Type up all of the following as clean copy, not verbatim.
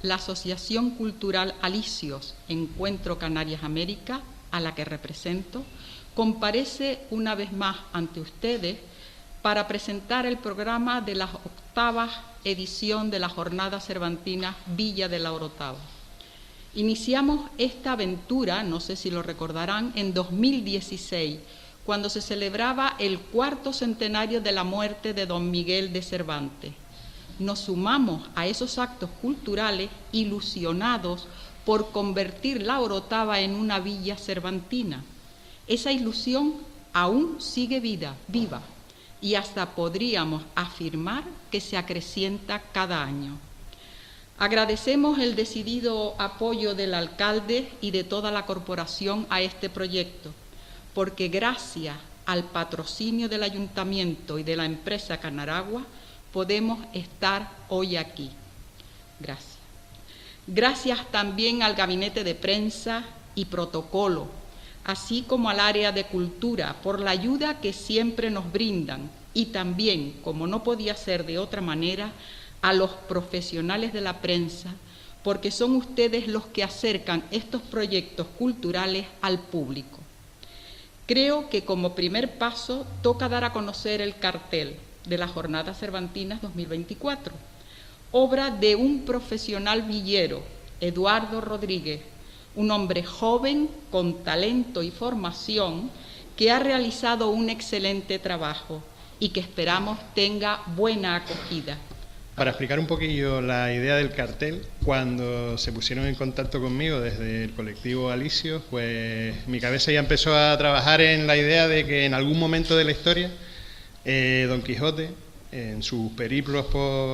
la Asociación Cultural Alicios, Encuentro Canarias América, a la que represento, comparece una vez más ante ustedes para presentar el programa de la 8ª edición de la Jornada Cervantina Villa de la Orotava. Iniciamos esta aventura, no sé si lo recordarán, en 2016, cuando se celebraba el 4º centenario de la muerte de don Miguel de Cervantes. Nos sumamos a esos actos culturales ilusionados por convertir la Orotava en una villa cervantina. Esa ilusión aún sigue viva y hasta podríamos afirmar que se acrecienta cada año. Agradecemos el decidido apoyo del alcalde y de toda la corporación a este proyecto, porque gracias al patrocinio del ayuntamiento y de la empresa Canaragua podemos estar hoy aquí. Gracias. Gracias también al Gabinete de Prensa y Protocolo, así como al área de Cultura, por la ayuda que siempre nos brindan, y también, como no podía ser de otra manera, a los profesionales de la prensa, porque son ustedes los que acercan estos proyectos culturales al público. Creo que como primer paso toca dar a conocer el cartel de las Jornadas Cervantinas 2024, obra de un profesional villero, Eduardo Rodríguez, un hombre joven con talento y formación que ha realizado un excelente trabajo y que esperamos tenga buena acogida. Para explicar un poquillo la idea del cartel, cuando se pusieron en contacto conmigo desde el colectivo Alicios, pues mi cabeza ya empezó a trabajar en la idea de que en algún momento de la historia Don Quijote, en sus periplos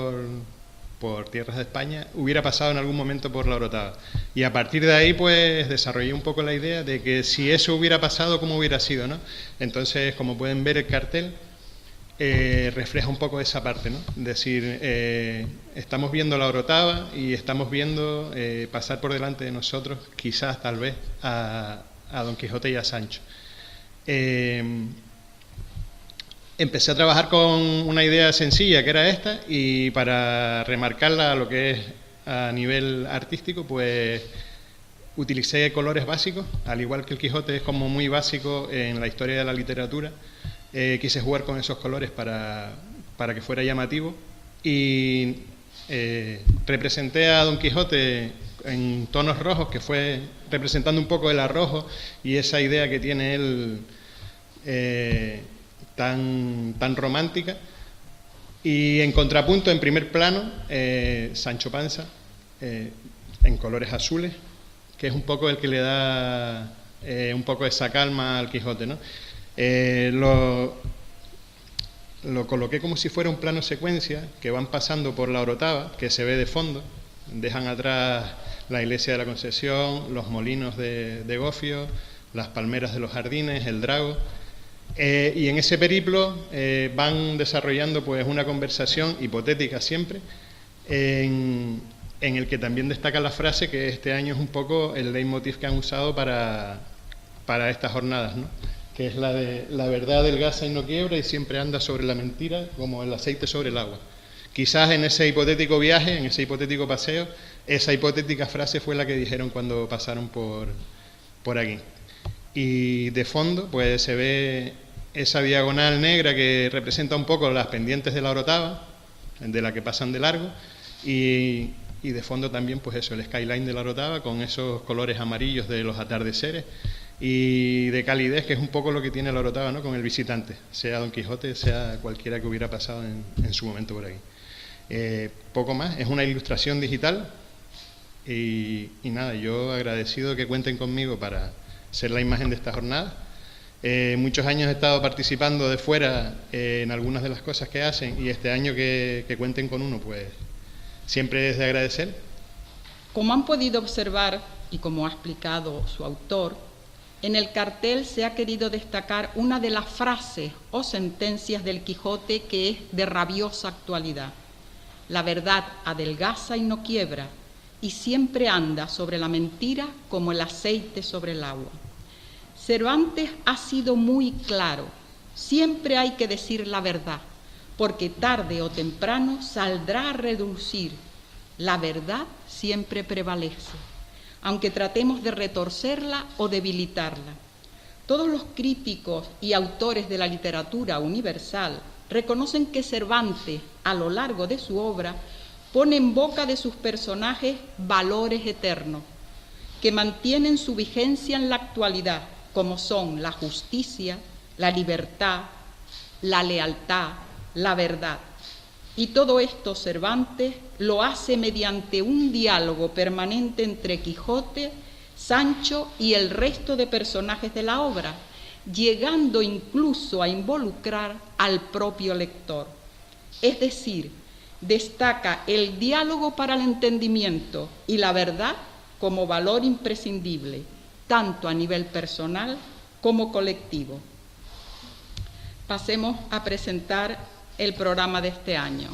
por tierras de España, hubiera pasado en algún momento por la Orotava. Y a partir de ahí, pues, desarrollé un poco la idea de que si eso hubiera pasado, ¿cómo hubiera sido, no? Entonces, como pueden ver, el cartel refleja un poco esa parte, ¿no? Es decir, estamos viendo la Orotava y estamos viendo pasar por delante de nosotros, quizás, tal vez, a Don Quijote y a Sancho. Empecé a trabajar con una idea sencilla, que era esta, y para remarcarla a lo que es a nivel artístico, pues utilicé colores básicos, al igual que el Quijote es como muy básico en la historia de la literatura. Quise jugar con esos colores para que fuera llamativo y representé a Don Quijote en tonos rojos, que fue representando un poco el arrojo y esa idea que tiene él tan romántica, y en contrapunto, en primer plano, Sancho Panza en colores azules, que es un poco el que le da un poco esa calma al Quijote, ¿no? Lo coloqué como si fuera un plano secuencia, que van pasando por la Orotava, que se ve de fondo, dejan atrás la iglesia de la Concepción, los molinos de Gofio, las palmeras de los jardines, el Drago, y en ese periplo van desarrollando pues una conversación hipotética siempre, en el que también destaca la frase que este año es un poco el leitmotiv que han usado para estas jornadas, ¿no? Que es la de la verdad adelgaza y no quiebra y siempre anda sobre la mentira como el aceite sobre el agua. Quizás en ese hipotético viaje, en ese hipotético paseo, esa hipotética frase fue la que dijeron cuando pasaron por aquí. Y de fondo pues se ve esa diagonal negra que representa un poco las pendientes de la Orotava, de la que pasan de largo, y de fondo también pues eso, el skyline de la Orotava con esos colores amarillos de los atardeceres y de calidez, que es un poco lo que tiene la Orotava, ¿no? Con el visitante, sea Don Quijote, sea cualquiera que hubiera pasado en su momento por aquí. Poco más, es una ilustración digital y nada, yo agradecido que cuenten conmigo para ser la imagen de esta jornada. Muchos años he estado participando de fuera en algunas de las cosas que hacen, y este año que cuenten con uno, pues siempre es de agradecer. Como han podido observar y como ha explicado su autor, en el cartel se ha querido destacar una de las frases o sentencias del Quijote que es de rabiosa actualidad. La verdad adelgaza y no quiebra, y siempre anda sobre la mentira como el aceite sobre el agua. Cervantes ha sido muy claro: siempre hay que decir la verdad, porque tarde o temprano saldrá a relucir. La verdad siempre prevalece, aunque tratemos de retorcerla o debilitarla. Todos los críticos y autores de la literatura universal reconocen que Cervantes, a lo largo de su obra, pone en boca de sus personajes valores eternos, que mantienen su vigencia en la actualidad, como son la justicia, la libertad, la lealtad, la verdad. Y todo esto Cervantes lo hace mediante un diálogo permanente entre Quijote, Sancho y el resto de personajes de la obra, llegando incluso a involucrar al propio lector. Es decir, destaca el diálogo para el entendimiento y la verdad como valor imprescindible, tanto a nivel personal como colectivo. Pasemos a presentar el programa de este año.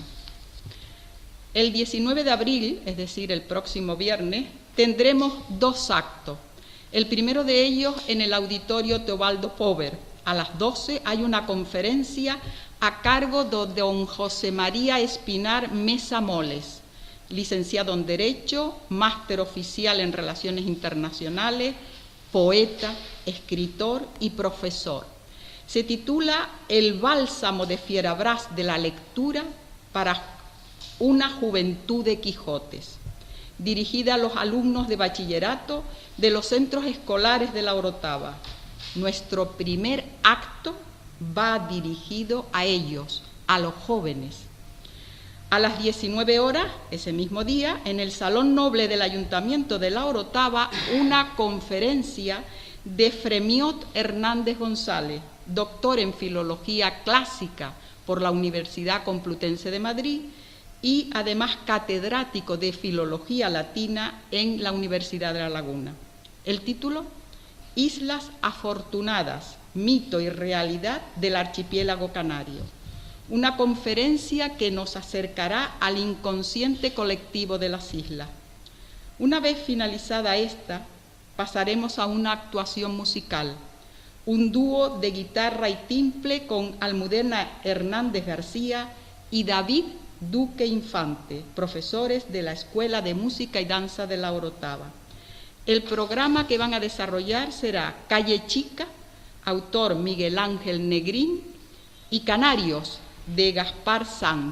El 19 de abril, es decir, el próximo viernes, tendremos 2 actos. El primero de ellos en el Auditorio Teobaldo Pover. A las 12 hay una conferencia a cargo de don José María Espinar Mesa Moles, licenciado en Derecho, máster oficial en Relaciones Internacionales, poeta, escritor y profesor. Se titula El bálsamo de Fierabras de la lectura para una juventud de Quijotes, dirigida a los alumnos de bachillerato de los centros escolares de la Orotava. Nuestro primer acto va dirigido a ellos, a los jóvenes. A las 19 horas, ese mismo día, en el Salón Noble del Ayuntamiento de la Orotava, una conferencia de Fremiot Hernández González, doctor en Filología Clásica por la Universidad Complutense de Madrid y además catedrático de Filología Latina en la Universidad de La Laguna. El título: Islas Afortunadas, mito y realidad del archipiélago canario. Una conferencia que nos acercará al inconsciente colectivo de las islas. Una vez finalizada esta, pasaremos a una actuación musical, un dúo de guitarra y timple con Almudena Hernández García y David Duque Infante, profesores de la Escuela de Música y Danza de la Orotava. El programa que van a desarrollar será Calle Chica, autor Miguel Ángel Negrín, y Canarios, de Gaspar Sanz.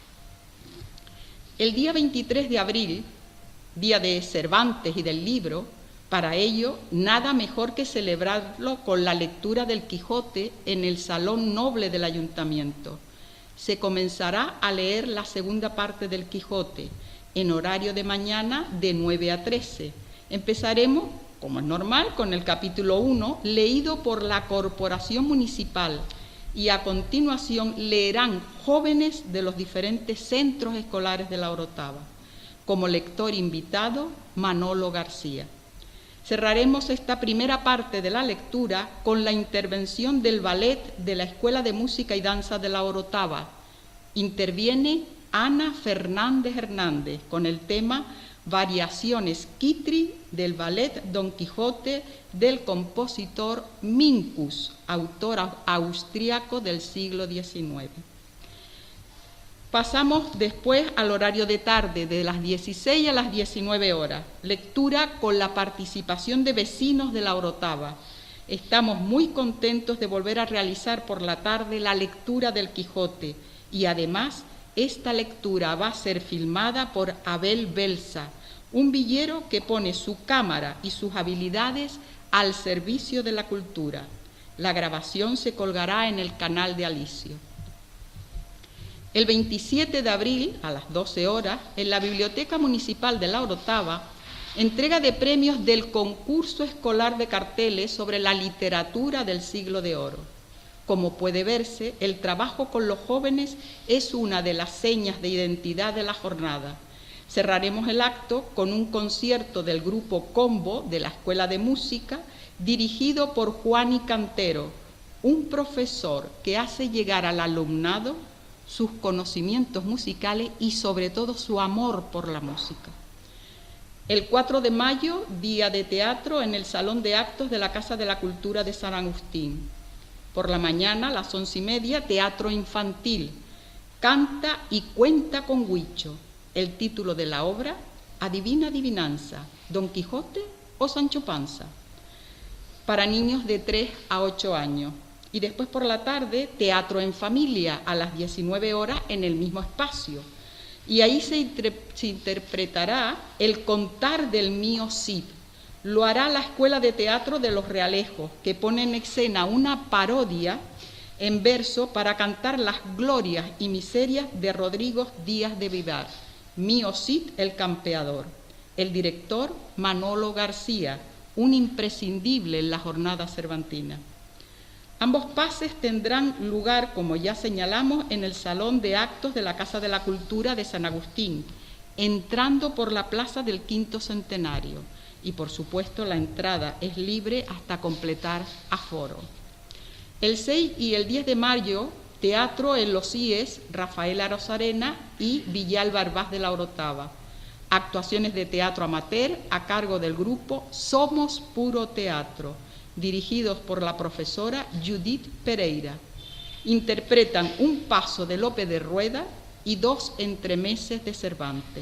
El día 23 de abril, día de Cervantes y del libro, para ello, nada mejor que celebrarlo con la lectura del Quijote en el Salón Noble del Ayuntamiento. Se comenzará a leer la segunda parte del Quijote, en horario de mañana de 9 a 13. Empezaremos, como es normal, con el capítulo 1, leído por la Corporación Municipal, y a continuación leerán jóvenes de los diferentes centros escolares de la Orotava. Como lector invitado, Manolo García. Cerraremos esta primera parte de la lectura con la intervención del ballet de la Escuela de Música y Danza de la Orotava. Interviene Ana Fernández Hernández con el tema Variaciones Quitri del ballet Don Quijote del compositor Minkus, autor austriaco del siglo XIX. Pasamos después al horario de tarde, de las 16 a las 19 horas. Lectura con la participación de vecinos de la Orotava. Estamos muy contentos de volver a realizar por la tarde la lectura del Quijote y además esta lectura va a ser filmada por Abel Belsa, un villero que pone su cámara y sus habilidades al servicio de la cultura. La grabación se colgará en el canal de Alicio. El 27 de abril, a las 12 horas, en la Biblioteca Municipal de la Orotava, entrega de premios del concurso escolar de carteles sobre la literatura del siglo de oro. Como puede verse, el trabajo con los jóvenes es una de las señas de identidad de la jornada. Cerraremos el acto con un concierto del grupo Combo de la Escuela de Música, dirigido por Juani Cantero, un profesor que hace llegar al alumnado sus conocimientos musicales y sobre todo su amor por la música. El 4 de mayo, día de teatro en el Salón de Actos de la Casa de la Cultura de San Agustín. Por la mañana, a las 11:30, teatro infantil. Canta y cuenta con Huicho. El título de la obra, Adivina adivinanza, Don Quijote o Sancho Panza, para niños de 3 a 8 años. Y después por la tarde, teatro en familia, a las 19 horas en el mismo espacio. Y ahí se interpretará El contar del mío Cid. Lo hará la Escuela de Teatro de Los Realejos, que pone en escena una parodia en verso para cantar las glorias y miserias de Rodrigo Díaz de Vivar, Mío Cid el campeador. El director, Manolo García, un imprescindible en la jornada cervantina. Ambos pases tendrán lugar, como ya señalamos, en el Salón de Actos de la Casa de la Cultura de San Agustín, entrando por la Plaza del Quinto Centenario. Y, por supuesto, la entrada es libre hasta completar aforo. El 6 y el 10 de mayo, teatro en los CIES Rafael Arozarena y Villalba Arbaz de la Orotava. Actuaciones de teatro amateur a cargo del grupo Somos Puro Teatro, dirigidos por la profesora Judith Pereira. Interpretan un paso de Lope de Rueda y 2 entremeses de Cervantes.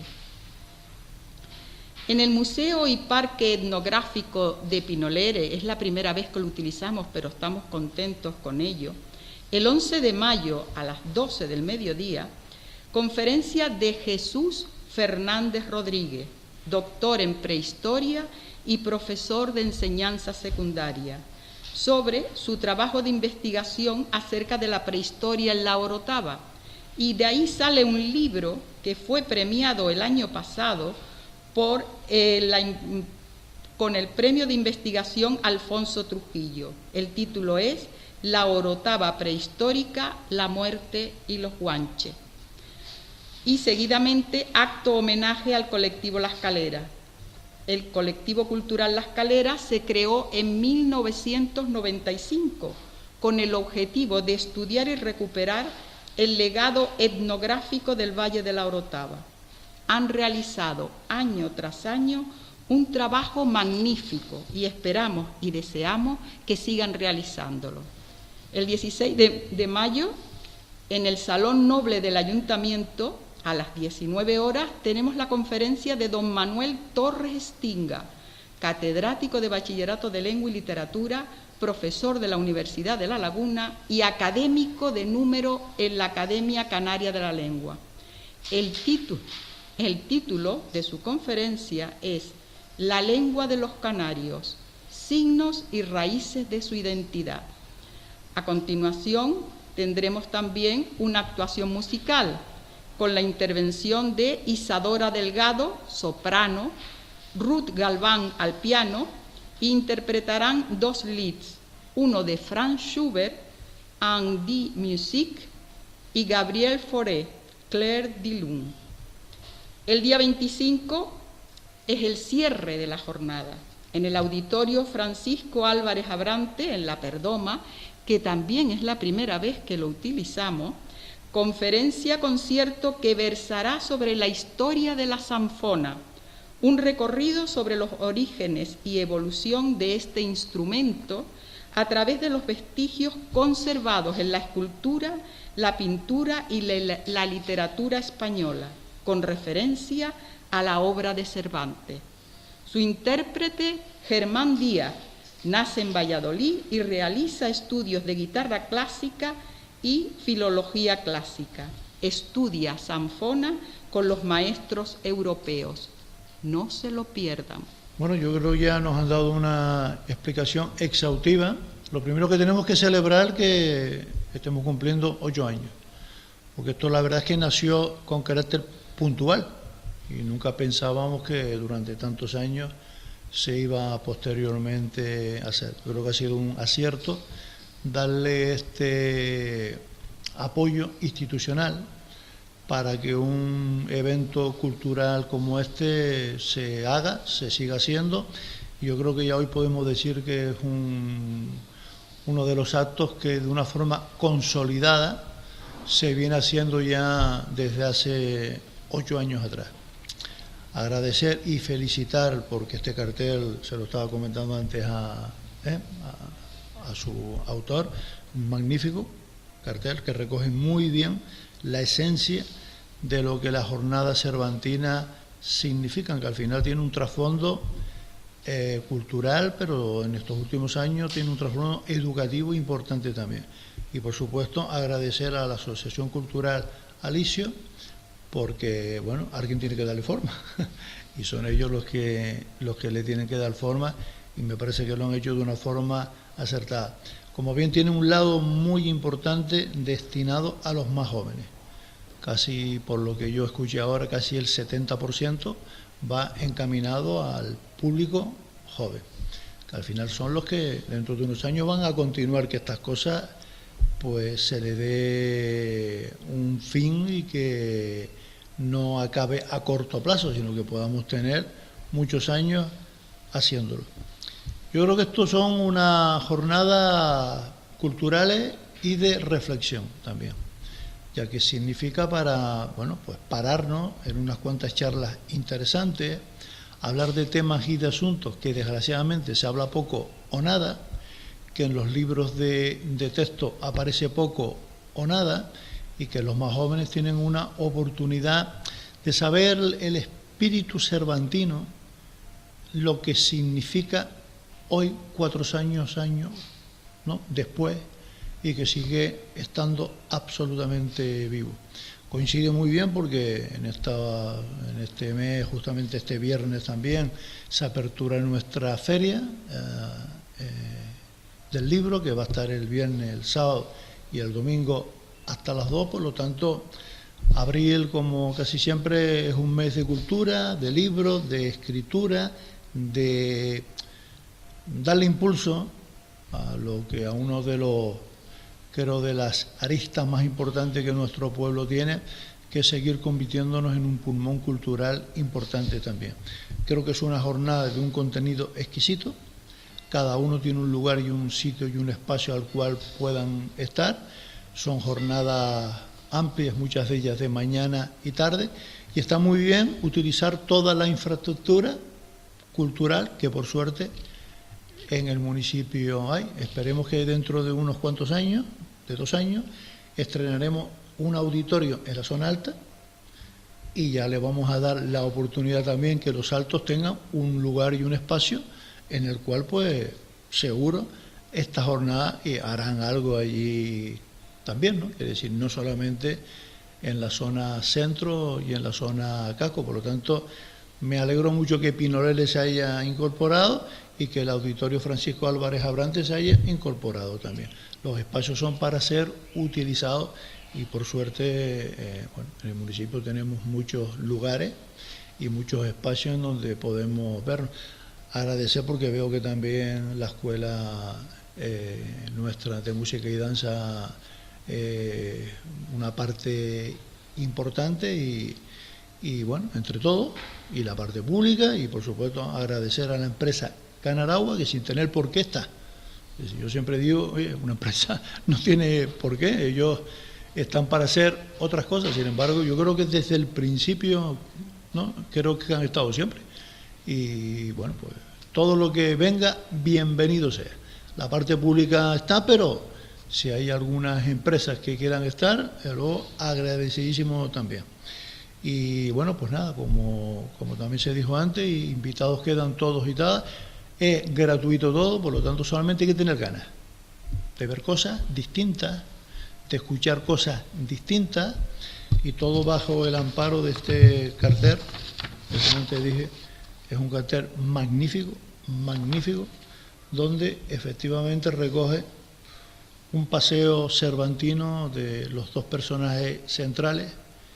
En el Museo y Parque Etnográfico de Pinolere, es la primera vez que lo utilizamos, pero estamos contentos con ello, el 11 de mayo a las 12 del mediodía, conferencia de Jesús Fernández Rodríguez, doctor en prehistoria y profesor de enseñanza secundaria, sobre su trabajo de investigación acerca de la prehistoria en la Orotava. Y de ahí sale un libro que fue premiado el año pasado con el premio de investigación Alfonso Trujillo. El título es La Orotava prehistórica, la muerte y los guanches. Y seguidamente, acto homenaje al colectivo Las Caleras. El colectivo cultural Las Caleras se creó en 1995 con el objetivo de estudiar y recuperar el legado etnográfico del Valle de la Orotava. Han realizado año tras año un trabajo magnífico y esperamos y deseamos que sigan realizándolo. El 16 de mayo, en el Salón Noble del Ayuntamiento, a las 19 horas, tenemos la conferencia de don Manuel Torres Stinga, catedrático de Bachillerato de Lengua y Literatura, profesor de la Universidad de La Laguna y académico de número en la Academia Canaria de la Lengua. El título de su conferencia es La lengua de los canarios, signos y raíces de su identidad. A continuación, tendremos también una actuación musical con la intervención de Isadora Delgado, soprano, Ruth Galván al piano, e interpretarán 2 lieds, uno de Franz Schubert, En die Musik, y Gabriel Fauré, Clair de Lune. El día 25 es el cierre de la jornada en el Auditorio Francisco Álvarez Abrante, en La Perdoma, que también es la primera vez que lo utilizamos, conferencia-concierto que versará sobre la historia de la zanfona, un recorrido sobre los orígenes y evolución de este instrumento a través de los vestigios conservados en la escultura, la pintura y la literatura española, con referencia a la obra de Cervantes. Su intérprete, Germán Díaz, nace en Valladolid y realiza estudios de guitarra clásica y filología clásica. Estudia zanfona con los maestros europeos. No se lo pierdan. Bueno, yo creo que ya nos han dado una explicación exhaustiva. Lo primero que tenemos que celebrar que estemos cumpliendo 8 años, porque esto la verdad es que nació con carácter puntual y nunca pensábamos que durante tantos años se iba posteriormente a hacer. Yo creo que ha sido un acierto darle este apoyo institucional para que un evento cultural como este se haga, se siga haciendo. Yo creo que ya hoy podemos decir que es uno de los actos que de una forma consolidada se viene haciendo ya desde hace 8 años atrás. Agradecer y felicitar, porque este cartel, se lo estaba comentando antes a su autor, un magnífico cartel que recoge muy bien la esencia de lo que la jornada cervantina significan, que al final tiene un trasfondo cultural, pero en estos últimos años tiene un trasfondo educativo importante también. Y por supuesto agradecer a la Asociación Cultural Alicio, porque bueno, alguien tiene que darle forma y son ellos los que le tienen que dar forma, y me parece que lo han hecho de una forma acertada. Como bien, tiene un lado muy importante destinado a los más jóvenes. Casi, por lo que yo escuché ahora, casi el 70% va encaminado al público joven, que al final son los que dentro de unos años van a continuar que estas cosas pues se le dé un fin y que no acabe a corto plazo, sino que podamos tener muchos años haciéndolo. Yo creo que estos son unas jornadas culturales y de reflexión también, ya que significa para, bueno, pues pararnos en unas cuantas charlas interesantes, hablar de temas y de asuntos que desgraciadamente se habla poco o nada, que en los libros de texto aparece poco o nada, y que los más jóvenes tienen una oportunidad de saber el espíritu cervantino, lo que significa hoy, 4 años, ¿no?, después, y que sigue estando absolutamente vivo. Coincide muy bien porque en este mes, justamente este viernes también, se apertura nuestra feria del libro, que va a estar el viernes, el sábado y el domingo hasta las 2, por lo tanto, abril, como casi siempre, es un mes de cultura, de libros, de escritura, de darle impulso a lo que a uno de los, creo, de las aristas más importantes que nuestro pueblo tiene, que es seguir convirtiéndonos en un pulmón cultural importante también. Creo que es una jornada de un contenido exquisito, cada uno tiene un lugar y un sitio y un espacio al cual puedan estar, son jornadas amplias, muchas de ellas de mañana y tarde, y está muy bien utilizar toda la infraestructura cultural que por suerte en el municipio hay. Esperemos que dentro de unos cuantos años, de 2 años, estrenaremos un auditorio en la zona alta y ya le vamos a dar la oportunidad también que los altos tengan un lugar y un espacio en el cual pues seguro esta jornada harán algo allí también, ¿no? Es decir, no solamente en la zona centro y en la zona Caco. Por lo tanto, me alegro mucho que Pinoreles se haya incorporado y que el Auditorio Francisco Álvarez Abrante se haya incorporado también. Los espacios son para ser utilizados y por suerte, bueno, en el municipio tenemos muchos lugares y muchos espacios en donde podemos vernos. Agradecer porque veo que también la escuela nuestra de música y danza, una parte importante y bueno, entre todos, y la parte pública, y por supuesto agradecer a la empresa Canaragua, que sin tener por qué está. Yo siempre digo, oye, una empresa no tiene por qué, ellos están para hacer otras cosas, sin embargo yo creo que desde el principio, ¿no?, creo que han estado siempre. Y bueno, pues todo lo que venga, bienvenido sea. La parte pública está, pero si hay algunas empresas que quieran estar, luego agradecidísimo también. Y bueno, pues nada, como también se dijo antes, invitados quedan todos y todas, es gratuito todo, por lo tanto solamente hay que tener ganas de ver cosas distintas, de escuchar cosas distintas, y todo bajo el amparo de este cartel, que como te dije, es un cartel magnífico, magnífico, donde efectivamente recoge un paseo cervantino de los 2 personajes centrales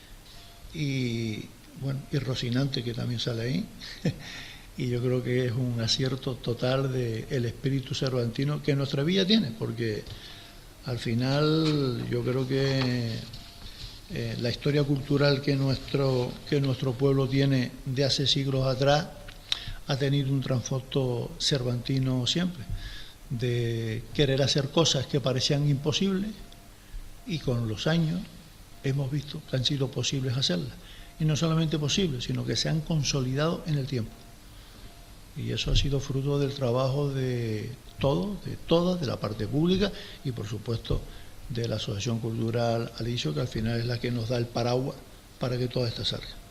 y bueno, y Rocinante, que también sale ahí, y yo creo que es un acierto total del espíritu cervantino que nuestra villa tiene, porque al final yo creo que la historia cultural que nuestro pueblo tiene de hace siglos atrás ha tenido un trasfondo cervantino siempre, de querer hacer cosas que parecían imposibles y con los años hemos visto que han sido posibles hacerlas. Y no solamente posibles, sino que se han consolidado en el tiempo. Y eso ha sido fruto del trabajo de todos, de todas, de la parte pública y por supuesto de la Asociación Cultural Alicio, que al final es la que nos da el paraguas para que todo esto salga.